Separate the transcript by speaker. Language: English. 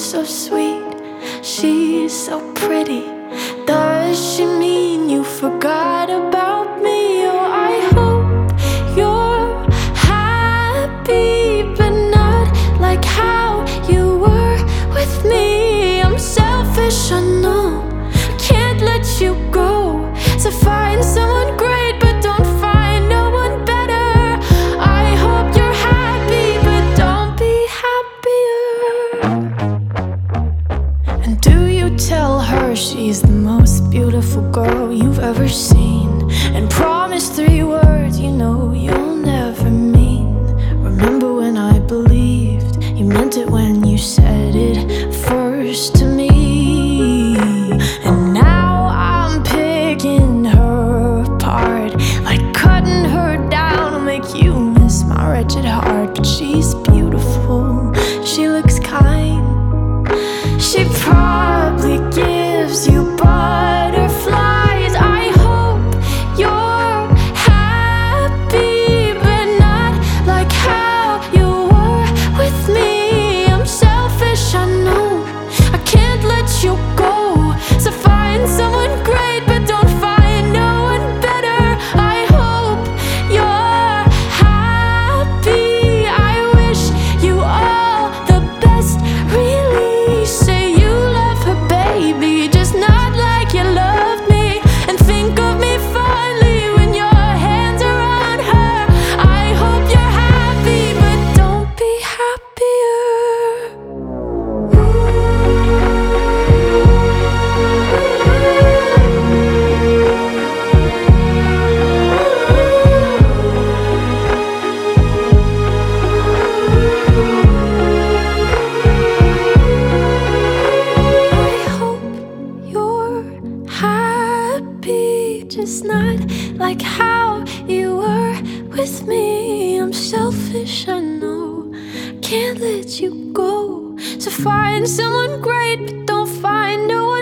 Speaker 1: so sweet, she's so pretty. Does she mean you forgot about me? Oh, I hope you're happy, but not like how you were with me. I'm selfish, I know, I can't let you go. So find someone great, but don't find no one better. I hope you're happy, but don't be happier. And do you tell her she's the most beautiful girl you've ever seen, and promise 3 words you know you'll never mean? Remember when I believed you meant it when you said it first to me? And now I'm picking her apart, like cutting her down will make you miss my wretched heart. But she's beautiful, she looks kind, she probably gives you butterflies. I hope you're happy, but not like how you were with me. I'm selfish, I know, I can't let you go. So find someone great, but don't find no one better. I hope you're happy. I wish you all the best, really. Say you love her, baby, just not like you loved me. And think of me fondly when your hands are on her. I hope you're happy, but don't be happier. I hope you're happy, just not like how you were with me. I'm selfish, I know, can't let you go. So find someone great, but don't find no one